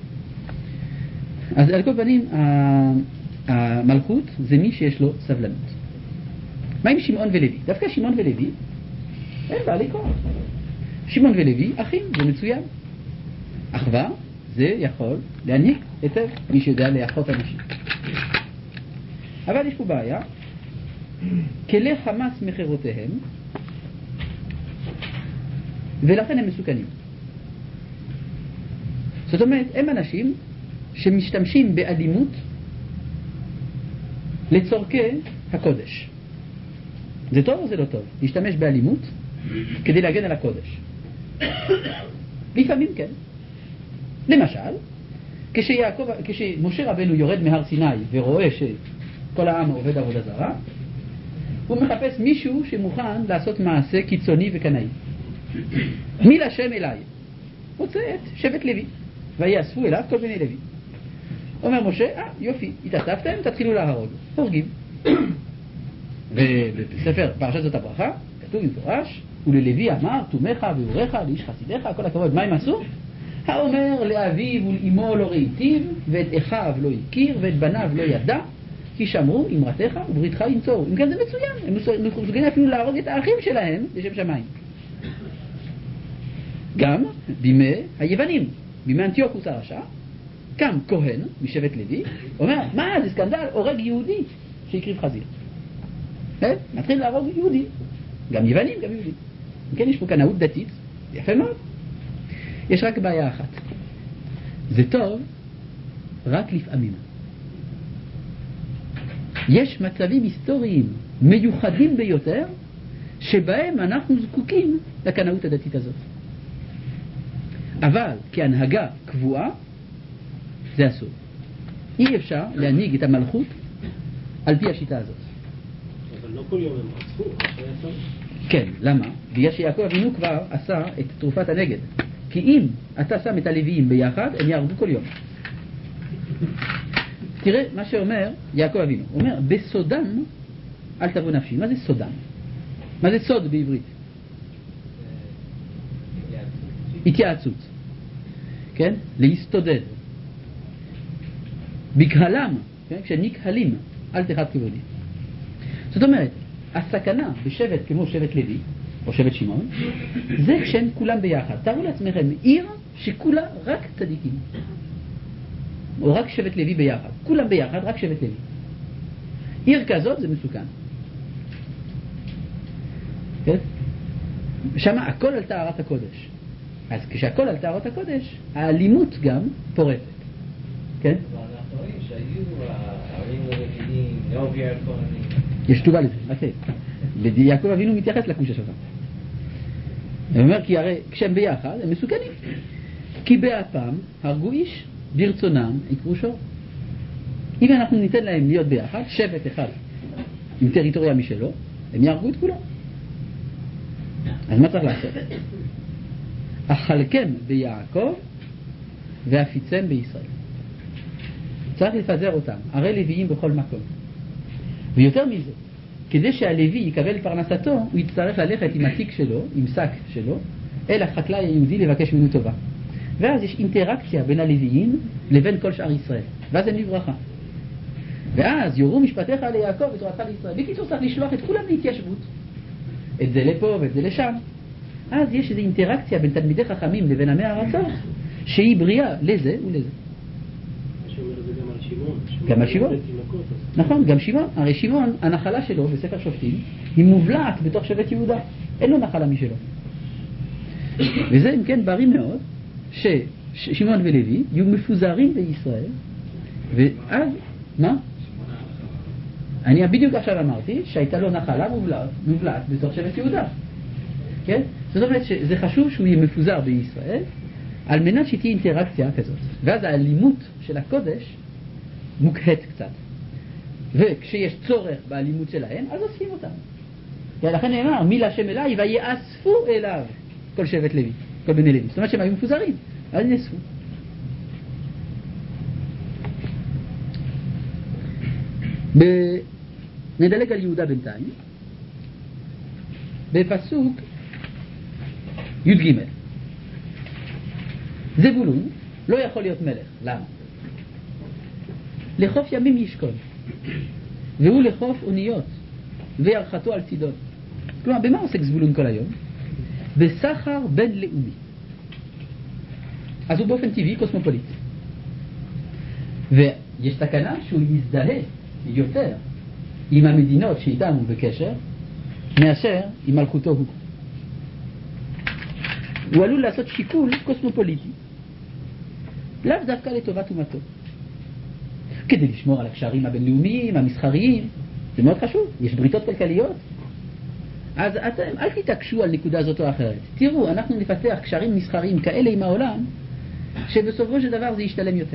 אז על כל פנים, המלכות זה מי שיש לו סבלנות. מה עם שמעון ולוי? דווקא שמעון ולוי הם בעלי כוח. שמעון ולוי, אחים, זה מצוין. אחווה, זה יכול להעניק היטב, מי שיודע לאחות אנשים. אבל יש פה בעיה, כלי חמאס מחירותיהם, ולכן הם מסוכנים. זאת אומרת, הם אנשים שמשתמשים באלימות לצורכי הקודש. זה טוב או זה לא טוב? להשתמש באלימות כדי להגן על הקודש. לפעמים כן. למשל, כשיעקב, כשמשה רבנו יורד מהר סיני ורואה שכל העם עובד עבודה זרה, הוא מחפש מישהו שמוכן לעשות מעשה קיצוני וקנאי. מי לשם אליי? רוצה את שבט לוי, ויאספו אליו כל בני לוי. אומר משה, אה יופי, התאספתם, תתחילו להרוג. הורגים. ובספר פרשת זאת הברכה כתוב במפורש, וללוי אמר תומך ואורך לאיש חסידך, כל הכבוד. מה הם עשו? האומר לאביו ולאמו לא ראיתיו, ואת אחיו לא הכיר, ואת בניו לא ידע, כי שמרו אמרתך ובריתך ינצורו. אם כן זה מצוין, הם מסוגלים אפילו להרוג את האחים שלהם לשם שמיים. גם בימי היוונים, בימי אנטיוכוס הרשע, קם כהן משבט לוי, אומר, מה זה סקנדל, הורג יהודי שהקריב חזיר. מתחיל להרוג יהודי, גם יוונים, גם יהודים. כן, יש פה קנאות דתית, יפה מאוד. יש רק בעיה אחת, זה טוב רק לפעמים. יש מצבים היסטוריים מיוחדים ביותר שבהם אנחנו זקוקים לקנאות הדתית הזאת. אבל כהנהגה קבועה זה אסור. אי אפשר להנהיג את המלכות על פי השיטה הזאת. אבל לא כל יום הם רצחו, שהיה צריך. כן, למה? בגלל שיעקב אבינו כבר עשה את תרופת הנגד. כי אם אתה שם את הלוויים ביחד, הם יהרגו כל יום. תראה מה שאומר יעקב אבינו. הוא אומר, בסודם אל תבוא נפשי. מה זה סודם? מה זה סוד בעברית? התייעצות. כן? להסתודד. בקהלם, כן? כשנקהלים, אל תחת כבודי. זאת אומרת, הסכנה בשבט כמו שבט לוי, או שבט שמעון, זה כשהם כולם ביחד. תארו לעצמכם עיר שכולה רק צדיקים. או רק שבט לוי ביחד. כולם ביחד, רק שבט לוי. עיר כזאת זה מסוכן. כן? שמה הכל על טהרת הקודש. אז כשהכל על טהרת הקודש, האלימות גם פורטת. כן? אנחנו רואים שהיו הערים הרגילים, יעובי הכהנים. יש תשובה לזה, אוקיי. ויעקב אבינו מתייחס לקושה שלך. הוא אומר כי הרי כשהם ביחד הם מסוכנים. כי באפם הרגו איש, ברצונם יקרו שור. אם אנחנו ניתן להם להיות ביחד, שבט אחד עם טריטוריה משלו, הם יהרגו את כולם. אז מה צריך לעשות? אכלכם ביעקב ואפיצם בישראל. צריך לפזר אותם, הרי לוויים בכל מקום. ויותר מזה, כדי שהלוי יקבל פרנסתו, הוא יצטרך ללכת עם התיק שלו, עם שק שלו, אל החקלאי היהודי לבקש ממנו טובה. ואז יש אינטראקציה בין הלוויים לבין כל שאר ישראל. ואז הם לברכה. ואז יורו משפטיך ליעקב ותורתך לישראל. בקיצור צריך לשלוח את כולם להתיישבות. את זה לפה ואת זה לשם. אז יש איזו אינטראקציה בין תלמידי חכמים לבין עמי הארצות, שהיא בריאה לזה ולזה. שאומר את זה גם על שמעון. גם על שמעון. נכון, גם שמעון. הרי שמעון, הנחלה שלו בספר שופטים, היא מובלעת בתוך שבט יהודה. אין לו נחלה משלו. וזה אם כן בריא מאוד, ששמעון ולוי יהיו מפוזרים בישראל, ואז, מה? אני בדיוק עכשיו אמרתי שהייתה לו נחלה מובלעת, מובלעת בתוך שבט יהודה. כן? זאת אומרת שזה חשוב שהוא יהיה מפוזר בישראל, על מנת שתהיה אינטראקציה כזאת. ואז האלימות של הקודש מוקהת קצת. וכשיש צורך באלימות שלהם, אז אוספים אותם. ולכן נאמר, מי להשם אליי ויאספו אליו כל שבט לוי, כל בני לוי. זאת אומרת שהם היו מפוזרים, אז נאספו. נדלג על יהודה בינתיים. בפסוק י"ג. זבולון לא יכול להיות מלך. למה? לחוף ימים ישכון, והוא לחוף אוניות, וירחתו על צידון. כלומר, במה עוסק זבולון כל היום? בסחר בינלאומי. אז הוא באופן טבעי קוסמופוליט. ויש סכנה שהוא יזדהה יותר עם המדינות שאיתם הוא בקשר, מאשר עם מלכותו הוא. הוא עלול לעשות שיקול קוסמופוליטי, לאו דווקא לטובת אומתו. כדי לשמור על הקשרים הבינלאומיים, המסחריים, זה מאוד חשוב, יש בריתות כלכליות. אז אתם, אל תתעקשו על נקודה זאת או אחרת. תראו, אנחנו נפתח קשרים מסחריים כאלה עם העולם, שבסופו של דבר זה ישתלם יותר.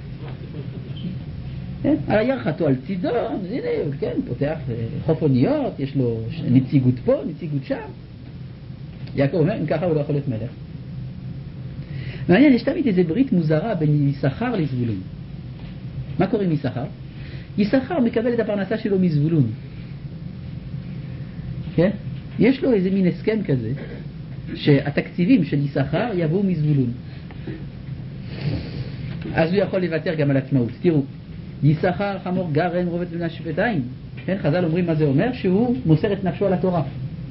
על ירחתו על צידון, הנה, כן, פותח חוף אוניות, יש לו נציגות פה, נציגות שם. יעקב אומר, אם ככה הוא לא יכול להיות מלך. מעניין, יש תמיד איזו ברית מוזרה בין יששכר לזבולון. מה קורה עם יששכר? יששכר מקבל את הפרנסה שלו מזבולון. כן? יש לו איזה מין הסכם כזה, שהתקציבים של יששכר יבואו מזבולון. אז הוא יכול לוותר גם על עצמאות. תראו, יששכר חמור גרן רובץ בין השפתיים. כן? חז"ל אומרים מה זה אומר? שהוא מוסר את נפשו על התורה.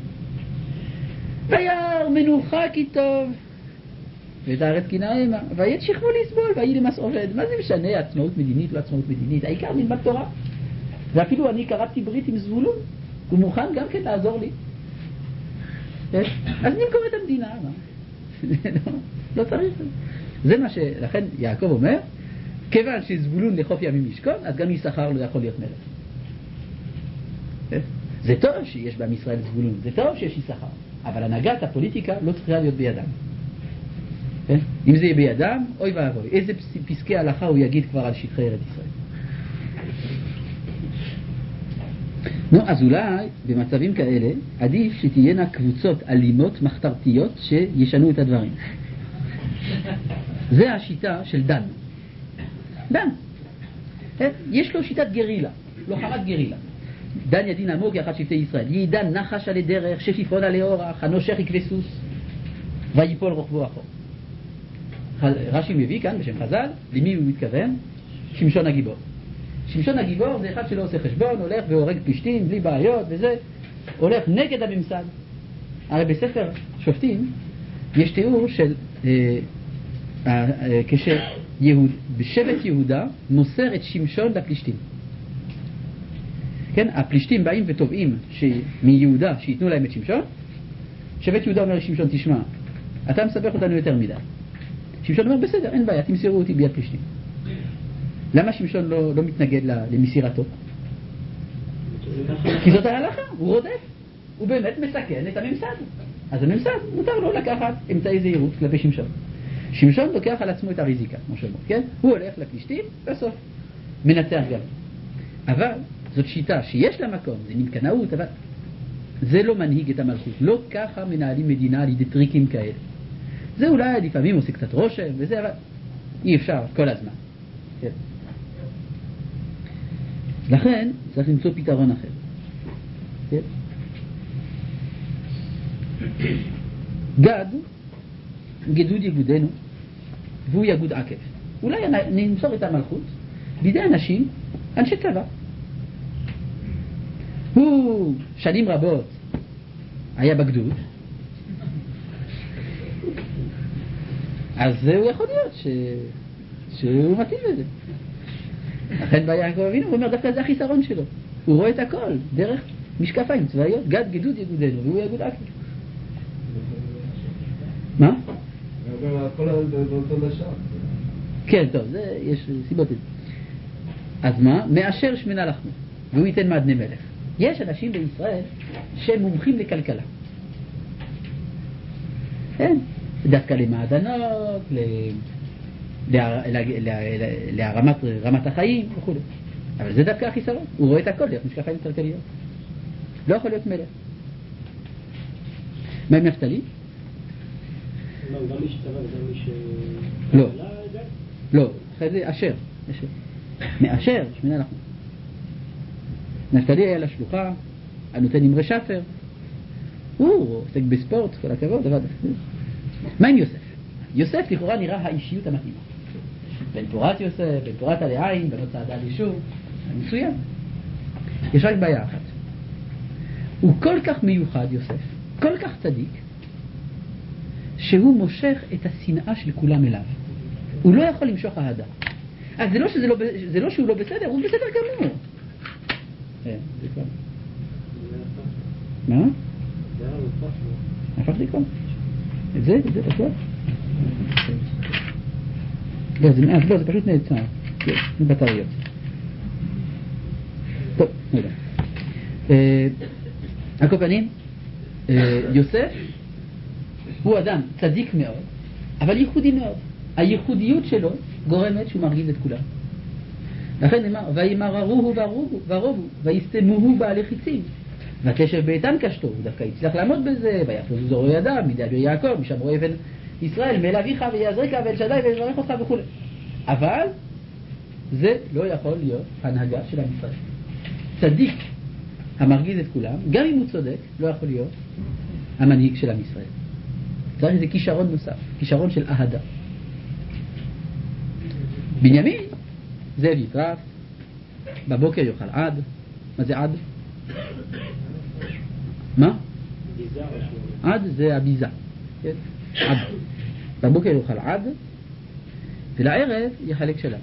וירא מנוחה כי טוב ואת הארץ כי נעמה ויית שכמו לסבול ויהי למס עובד. מה זה משנה עצמאות מדינית או עצמאות מדינית? העיקר נלמד תורה. ואפילו אני קראתי ברית עם זבולון, הוא מוכן גם כן לעזור לי. אז נמכור את המדינה. לא, לא צריך. זה מה שלכן יעקב אומר, כיוון שזבולון לחוף ימים ישכון, אז גם יששכר לא יכול להיות מלך. זה טוב שיש בעם ישראל זבולון, זה טוב שיש יששכר, אבל הנהגת הפוליטיקה לא צריכה להיות בידם. אם זה יהיה בידם, אוי ואבוי, איזה פסקי הלכה הוא יגיד כבר על שטחי ארץ ישראל. נו, אז אולי במצבים כאלה עדיף שתהיינה קבוצות אלימות מחתרתיות שישנו את הדברים. זה השיטה של דן. דן, יש לו שיטת גרילה, לוחמת גרילה. דן ידין עמוק יחד שבטי ישראל, יידן נחש על הדרך, שפיפון על האורח, הנושך יקווה סוס ויפול רוחבו אחור. רש"י מביא כאן בשם חז"ל, למי הוא מתכוון? שמשון הגיבור. שמשון הגיבור זה אחד שלא עושה חשבון, הולך והורג פלישתים בלי בעיות וזה, הולך נגד הממסד. הרי בספר שופטים יש תיאור של אה, אה, אה, כשיהוד, בשבט יהודה מוסר את שמשון לפלישתים. כן, הפלישתים באים ותובעים מיהודה שיתנו להם את שמשון. שבט יהודה אומר לשמשון, תשמע, אתה מסבך אותנו יותר מדי. שמשון אומר, בסדר, אין בעיה, תמסרו אותי ביד פלישתים. למה שמשון לא, לא מתנגד למסירתו? כי זאת ההלכה, הוא רודף. הוא באמת מסכן את הממסד. אז הממסד מותר לו לקחת אמצעי זהירות כלפי שמשון. שמשון לוקח על עצמו את הריזיקה, כמו שאומר, כן? הוא הולך לפלישתים, בסוף מנצח גם. אבל זאת שיטה שיש לה מקום, זה מין קנאות, אבל זה לא מנהיג את המלכות. לא ככה מנהלים מדינה על ידי טריקים כאלה. זה אולי לפעמים עושה קצת רושם וזה, אבל אי אפשר כל הזמן. כן. לכן צריך למצוא פתרון אחר. כן. גד, גדוד יגודנו, והוא יגוד עקב. אולי נמסור את המלכות בידי אנשים, אנשי צבא. הוא שנים רבות היה בגדוד, אז הוא יכול להיות ש... שהוא מתאים לזה. לכן בא יעקב אבינו, הוא אומר דווקא זה החיסרון שלו. הוא רואה את הכל דרך משקפיים צבאיות, גד גדוד יגודנו, והוא יגוד עקב. מה? הוא אומר הכל באותו לשם. כן, טוב, זה יש סיבות. אז מה? מאשר שמנה לחמו, והוא ייתן מעדני מלך. יש אנשים בישראל שהם מומחים לכלכלה. כן? דווקא למעדנות, לרמת החיים וכו'. אבל זה דווקא החיסרון. הוא רואה את הכל דרך משקפיים כלכליות. לא יכול להיות מלך. מה עם נפתלי? מה, הוא גם איש צבא וגם איש... לא. לא, אחרי זה אשר. מאשר, שמנה לחמו. נפתלי היה לה שלוחה, הנותן אמרי שפר. הוא עוסק בספורט, כל הכבוד, אבל... מה עם יוסף? יוסף לכאורה נראה האישיות המתאימה. בן פורת יוסף, בן פורת עלי עין, בנות צעדה לישוב, מצוין. יש רק בעיה אחת. הוא כל כך מיוחד, יוסף, כל כך צדיק, שהוא מושך את השנאה של כולם אליו. הוא לא יכול למשוך אהדה. אז זה לא, שזה לא, זה לא שהוא לא בסדר, הוא בסדר גמור. אה, זה כבר. מה? זה היה מופך לו. הפך לי כבר? את זה? את זה בטוח? לא, זה, לא, זה פשוט נעצר. זה בטריות. טוב, לא יודע. על כל פנים, יוסף הוא אדם צדיק מאוד, אבל ייחודי מאוד. הייחודיות שלו גורמת שהוא מרגיז את כולם. לכן נאמר, וימררוהו ורובו, ויסתמוהו בעלי חיצים, ותשב ביתם קשתו, הוא דווקא הצליח לעמוד בזה, ויחפוזו זרעו ידיו, מידי אביר יעקב, משמרו אבן ישראל, מאל אביך ויעזרך ואל שדי ויברך אותך וכו'. אבל זה לא יכול להיות הנהגה של עם ישראל. צדיק המרגיז את כולם, גם אם הוא צודק, לא יכול להיות המנהיג של עם ישראל. צריך איזה כישרון נוסף, כישרון של אהדה. בנימין זאב יטרף, בבוקר יאכל עד. מה זה עד? מה? עד זה הביזה, כן? עד. בבוקר יאכל עד, ולערב יחלק שלל.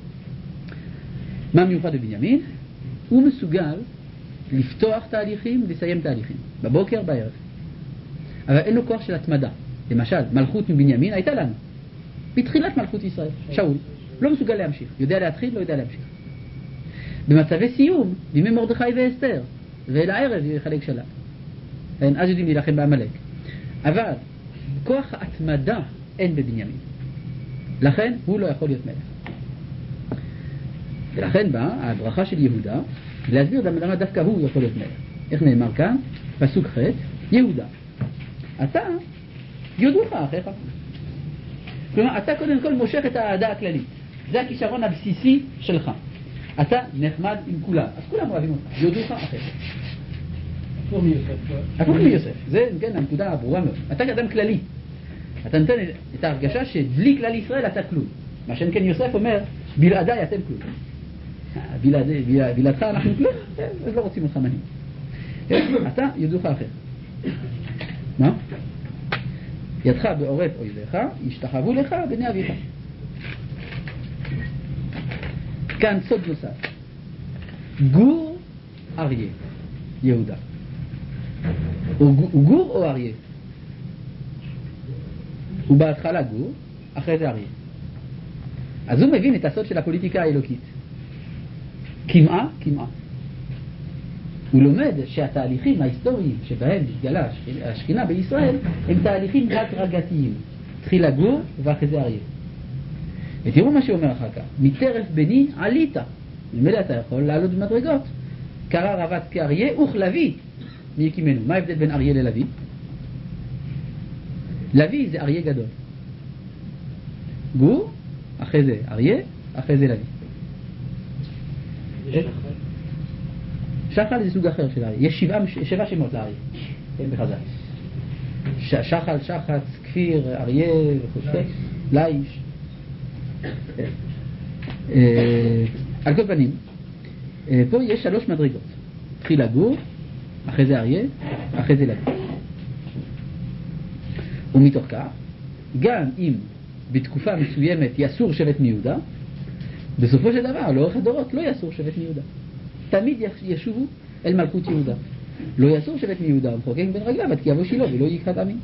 מה מיוחד בבנימין? הוא מסוגל לפתוח תהליכים ולסיים תהליכים, בבוקר, בערב. אבל אין לו כוח של התמדה. למשל, מלכות מבנימין הייתה לנו בתחילת מלכות ישראל, שאול לא מסוגל להמשיך, יודע להתחיל, לא יודע להמשיך. במצבי סיום, בימי מרדכי ואסתר, ולערב יחלק שלל, אז יודעים להילחם בעמלק. אבל כוח ההתמדה אין בבנימין, לכן הוא לא יכול להיות מלך. ולכן באה הברכה של יהודה להסביר למה דווקא הוא יכול להיות מלך. איך נאמר כאן? פסוק ח' יהודה, אתה יודוך אחיך. כלומר, אתה קודם כל מושך את האהדה הכללית. זה הכישרון הבסיסי שלך. אתה נחמד עם כולם, אז כולם אוהבים אותך. יודוך אחיך. הפוך מיוסף. הפוך מיוסף. זה, כן, הנקודה הברורה מאוד. אתה כאדם כללי. אתה נותן את ההרגשה שבלי כלל ישראל אתה כלום. מה שאין כן יוסף אומר, בלעדיי אתם כלום. בלעדך אנחנו כלום, אז לא רוצים אותך מנהיג. אתה יודוך אחיך. מה? ידך בעורף אויביך, ישתחוו לך בני אביך. כאן סוד נוסף. גור אריה, יהודה. הוא גור או אריה? הוא בהתחלה גור, אחרי זה אריה. אז הוא מבין את הסוד של הפוליטיקה האלוקית. כמעה, כמעה. הוא לומד שהתהליכים ההיסטוריים שבהם התגלה השכינה בישראל הם תהליכים הדרגתיים. תחילה גור ואחרי זה אריה. ותראו מה שאומר אחר כך. מטרף בני עלית. ממילא אתה יכול לעלות במדרגות. קרא רבץ כאריה וכלבי מי יקימנו. מה ההבדל בין אריה ללוי? לוי זה אריה גדול. גור, אחרי זה אריה, אחרי זה לוי. שחל זה סוג אחר של אריה. יש שבעה, שבעה שמות לאריה. כן, בחז"ל. שחל, שחץ, כפיר, אריה וכו'. ליש. על כל פנים, פה יש שלוש מדרגות. תחילה גור, אחרי זה אריה, אחרי זה לוי. ומתוך כך, גם אם בתקופה מסוימת יסור שבט מיהודה, בסופו של דבר, לאורך הדורות, לא יסור שבט מיהודה. תמיד ישובו אל מלכות יהודה. לא יסור שבט מיהודה, הוא מחוקק בין רגליו, עד כי יבוא שילה ולא יכחד עמים.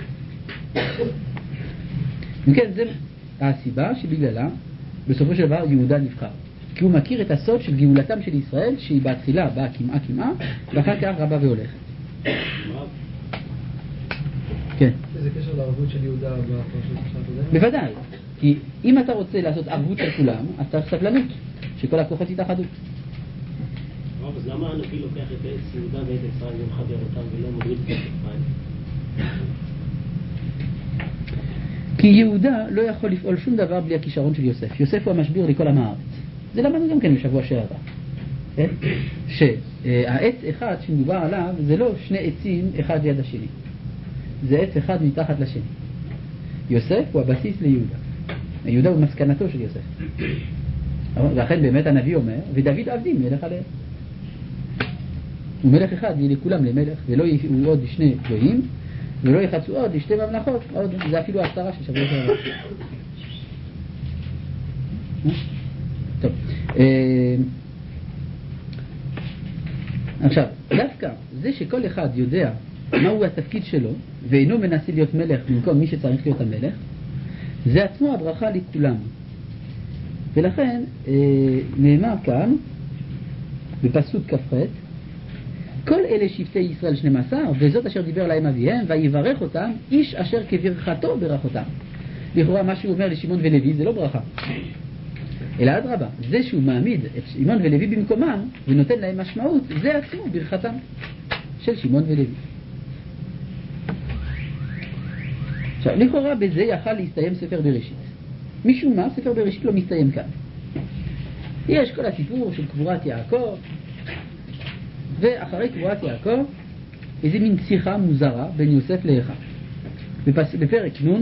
וכן, זה הסיבה שבגללה בסופו של דבר יהודה נבחר. כי הוא מכיר את הסוד של גאולתם של ישראל, שהיא בהתחילה באה כמעה כמעה, ואחר כך רבה והולכת. כן. איזה קשר לערבות של יהודה בפרשת הקודמת? בוודאי. כי אם אתה רוצה לעשות ערבות של כולם, אז צריך סבלנות, שכל הכוחות יתאחדו. אז למה הנביא לוקח את עץ יהודה ואת אפרים ומחבר אותם ולא מוריד את אפרים? כי יהודה לא יכול לפעול שום דבר בלי הכישרון של יוסף. יוסף הוא המשביר לכל עם הארץ. זה למדנו גם כן בשבוע שעבר. כן? שהעץ אחד שמדובר עליו זה לא שני עצים אחד ליד השני. זה עץ אחד מתחת לשני. יוסף הוא הבסיס ליהודה. יהודה הוא מסקנתו של יוסף. ואכן באמת הנביא אומר, ודוד עבדים מלך עליהם. הוא מלך אחד, יהיה לכולם למלך, ולא יהיו עוד שני גויים, ולא יחצו עוד לשתי ממלכות, עוד, זה אפילו עשרה ששבוע שעבר. טוב. עכשיו, דווקא זה שכל אחד יודע מהו התפקיד שלו, ואינו מנסה להיות מלך במקום מי שצריך להיות המלך, זה עצמו הברכה לכולם. ולכן נאמר כאן, בפסוק כ"ח, כל אלה שבטי ישראל שנים עשר, וזאת אשר דיבר להם אביהם, ויברך אותם, איש אשר כברכתו ברך אותם. לכאורה מה שהוא אומר לשמעון ולוי זה לא ברכה, אלא אדרבה, זה שהוא מעמיד את שמעון ולוי במקומם ונותן להם משמעות, זה עצמו ברכתם של שמעון ולוי. עכשיו, לכאורה בזה יכל להסתיים ספר בראשית. משום מה, ספר בראשית לא מסתיים כאן. יש כל הסיפור של קבורת יעקב, ואחרי קבורת יעקב, איזה מין שיחה מוזרה בין יוסף לאחיו. בפס... בפרק נ',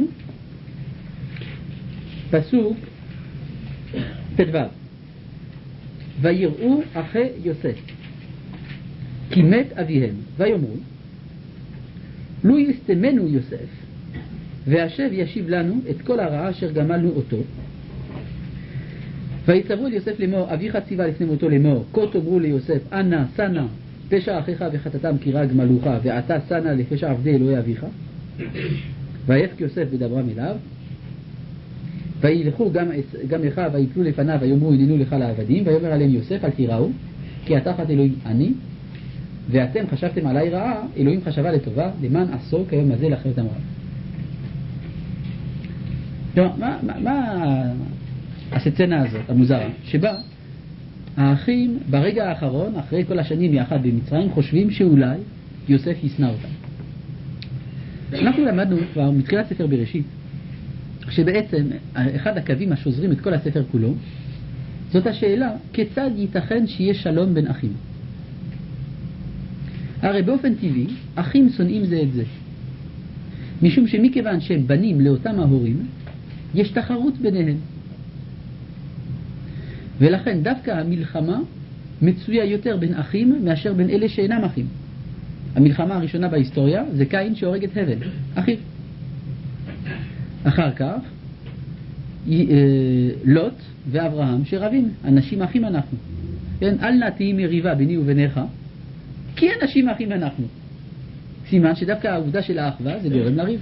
פסוק ט"ו, ויראו אחי יוסף, כי מת אביהם, ויאמרו, לו יסתמנו יוסף, והשב ישיב לנו את כל הרעה אשר גמלנו אותו. ויצוו אל יוסף לאמור, אביך ציווה לפני מותו לאמור, כה תאמרו ליוסף, אנא שנא פשע אחיך וחטאתם כי רע גמלוך, ואתה שנא לפשע עבדי אלוהי אביך. ויפק יוסף בדברם אליו, וילכו גם, גם לך ויפלו לפניו ויאמרו הננו לך לעבדים, ויאמר עליהם יוסף, אל תיראו, כי התחת אלוהים אני, ואתם חשבתם עליי רעה, אלוהים חשבה לטובה, למען עשו כיום הזה לאחרית אמרה. מה, מה, מה הסצנה הזאת המוזרה, שבה האחים ברגע האחרון, אחרי כל השנים יחד במצרים, חושבים שאולי יוסף ישנא אותם. אנחנו למדנו כבר מתחילת ספר בראשית, שבעצם אחד הקווים השוזרים את כל הספר כולו, זאת השאלה, כיצד ייתכן שיש שלום בין אחים? הרי באופן טבעי, אחים שונאים זה את זה. משום שמכיוון שהם בנים לאותם ההורים, יש תחרות ביניהם. ולכן דווקא המלחמה מצויה יותר בין אחים מאשר בין אלה שאינם אחים. המלחמה הראשונה בהיסטוריה זה קין שהורג את הבל, אחיו. אחר כך לוט ואברהם שרבים, אנשים אחים אנחנו. כן? אל נא תהי מריבה ביני וביניך, כי אנשים אחים אנחנו. סימן שדווקא העובדה של האחווה זה גורם לריב.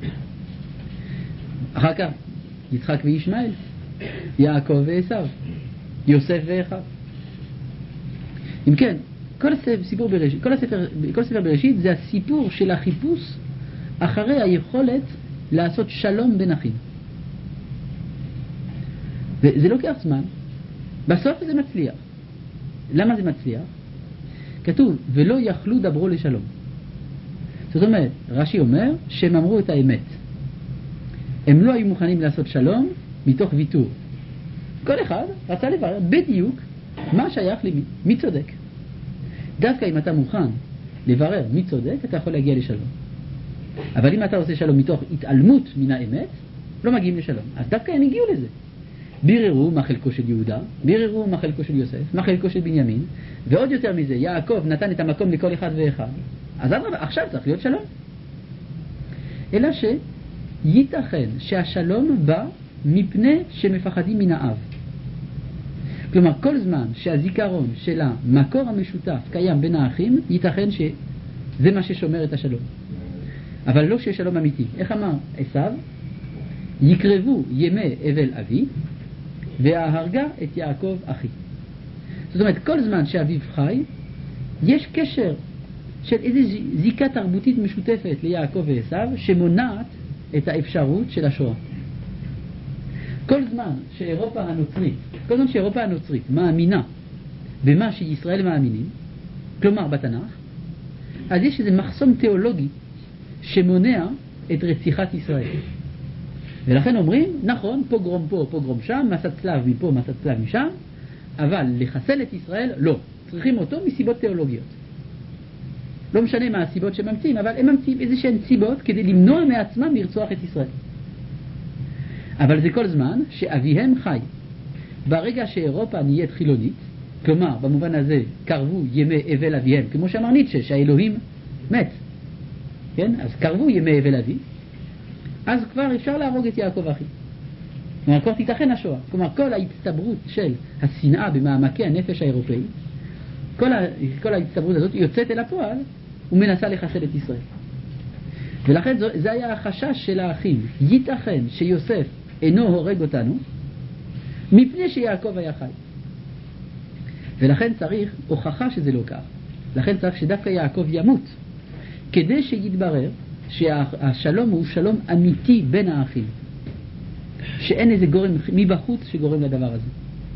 אחר כך יצחק וישמעאל, יעקב ועשיו, יוסף ואחיו. אם כן, כל הסיפור בראשית, כל הספר, כל הספר בראשית זה הסיפור של החיפוש אחרי היכולת לעשות שלום בין אחים. וזה לוקח זמן. בסוף זה מצליח. למה זה מצליח? כתוב, ולא יכלו דברו לשלום. זאת אומרת, רש"י אומר שהם אמרו את האמת. הם לא היו מוכנים לעשות שלום מתוך ויתור. כל אחד רצה לברר בדיוק מה שייך למי, מי צודק. דווקא אם אתה מוכן לברר מי צודק, אתה יכול להגיע לשלום. אבל אם אתה עושה שלום מתוך התעלמות מן האמת, לא מגיעים לשלום. אז דווקא הם הגיעו לזה. ביררו מה חלקו של יהודה, ביררו מה חלקו של יוסף, מה חלקו של בנימין, ועוד יותר מזה, יעקב נתן את המקום לכל אחד ואחד. אז עכשיו צריך להיות שלום. אלא שייתכן שהשלום בא מפני שמפחדים מן האב. כלומר, כל זמן שהזיכרון של המקור המשותף קיים בין האחים, ייתכן שזה מה ששומר את השלום. אבל לא שיש שלום אמיתי. איך אמר עשיו? יקרבו ימי אבל אבי, וההרגה את יעקב אחי. זאת אומרת, כל זמן שאביו חי, יש קשר של איזו זיקה תרבותית משותפת ליעקב ועשיו, שמונעת את האפשרות של השואה. כל זמן שאירופה הנוצרית, כל זמן שאירופה הנוצרית מאמינה במה שישראל מאמינים, כלומר בתנ"ך, אז יש איזה מחסום תיאולוגי שמונע את רציחת ישראל. ולכן אומרים, נכון, פוגרום פה, פוגרום שם, מסת צלב מפה, מסת צלב משם, אבל לחסל את ישראל, לא. צריכים אותו מסיבות תיאולוגיות. לא משנה מה הסיבות שממציאים, אבל הם ממציאים איזה שהן סיבות כדי למנוע מעצמם לרצוח את ישראל. אבל זה כל זמן שאביהם חי. ברגע שאירופה נהיית חילונית, כלומר, במובן הזה, קרבו ימי אבל אביהם, כמו שאמר ניטשה, שהאלוהים מת. כן? אז קרבו ימי אבל אבי, אז כבר אפשר להרוג את יעקב אחי. כלומר, כבר תיתכן השואה. כלומר, כל ההצטברות של השנאה במעמקי הנפש האירופאי, כל, ה, כל ההצטברות הזאת יוצאת אל הפועל ומנסה לחסל את ישראל. ולכן זו, זה היה החשש של האחים. ייתכן שיוסף אינו הורג אותנו מפני שיעקב היה חי. ולכן צריך הוכחה שזה לא כך. לכן צריך שדווקא יעקב ימות, כדי שיתברר שהשלום הוא שלום אמיתי בין האחים, שאין איזה גורם מבחוץ שגורם לדבר הזה.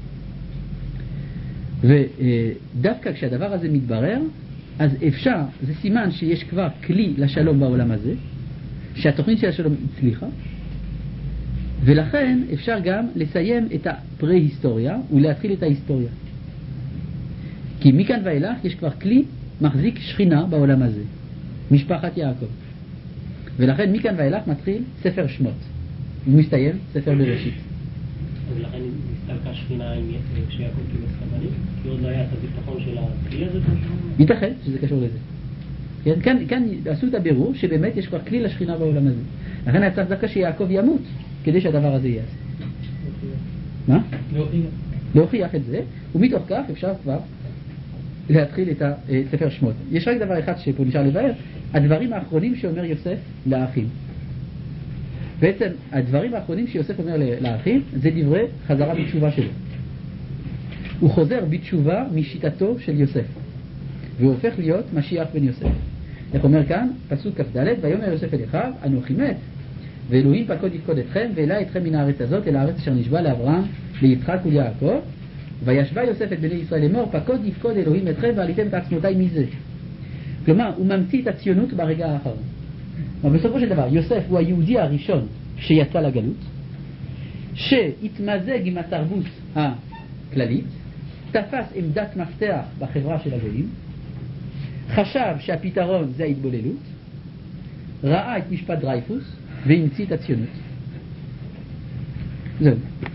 ודווקא כשהדבר הזה מתברר, אז אפשר, זה סימן שיש כבר כלי לשלום בעולם הזה, שהתוכנית של השלום הצליחה, ולכן אפשר גם לסיים את הפרה-היסטוריה ולהתחיל את ההיסטוריה. כי מכאן ואילך יש כבר כלי מחזיק שכינה בעולם הזה, משפחת יעקב. ולכן מכאן ואילך מתחיל ספר שמות, ומסתיים ספר בראשית. ולכן הסתלקה שכינה כשיעקב קיבל סבנים? כי עוד לא היה את הביטחון של הכלי הזה? ייתכן שזה קשור לזה. כן, כאן, כאן עשו את הבירור שבאמת יש כבר כלי לשכינה בעולם הזה. לכן היה צריך דווקא שיעקב ימות כדי שהדבר הזה יעשה. מה? להוכיח. להוכיח את זה, ומתוך כך אפשר כבר להתחיל את ספר שמות. יש רק דבר אחד שפה נשאר לבאר, הדברים האחרונים שאומר יוסף לאחים. בעצם הדברים האחרונים שיוסף אומר לאחים זה דברי חזרה בתשובה שלו. הוא חוזר בתשובה משיטתו של יוסף, והוא הופך להיות משיח בן יוסף. איך אומר כאן? פסוק כ"ד, ויאמר יוסף אל אחיו, אנוכי מת, ואלוהים פקוד יפקוד אתכם, והעלה אתכם מן הארץ הזאת אל הארץ אשר נשבע לאברהם, ליצחק וליעקב, וישבע יוסף את בני ישראל לאמור, פקוד יפקוד אלוהים אתכם ועליתם את עצמותיי מזה. כלומר, הוא ממציא את הציונות ברגע האחרון. אבל בסופו של דבר, יוסף הוא היהודי הראשון שיצא לגלות, שהתמזג עם התרבות הכללית, תפס עמדת מפתח בחברה של הגויים, חשב שהפתרון זה ההתבוללות, ראה את משפט דרייפוס והמציא את הציונות. זהו.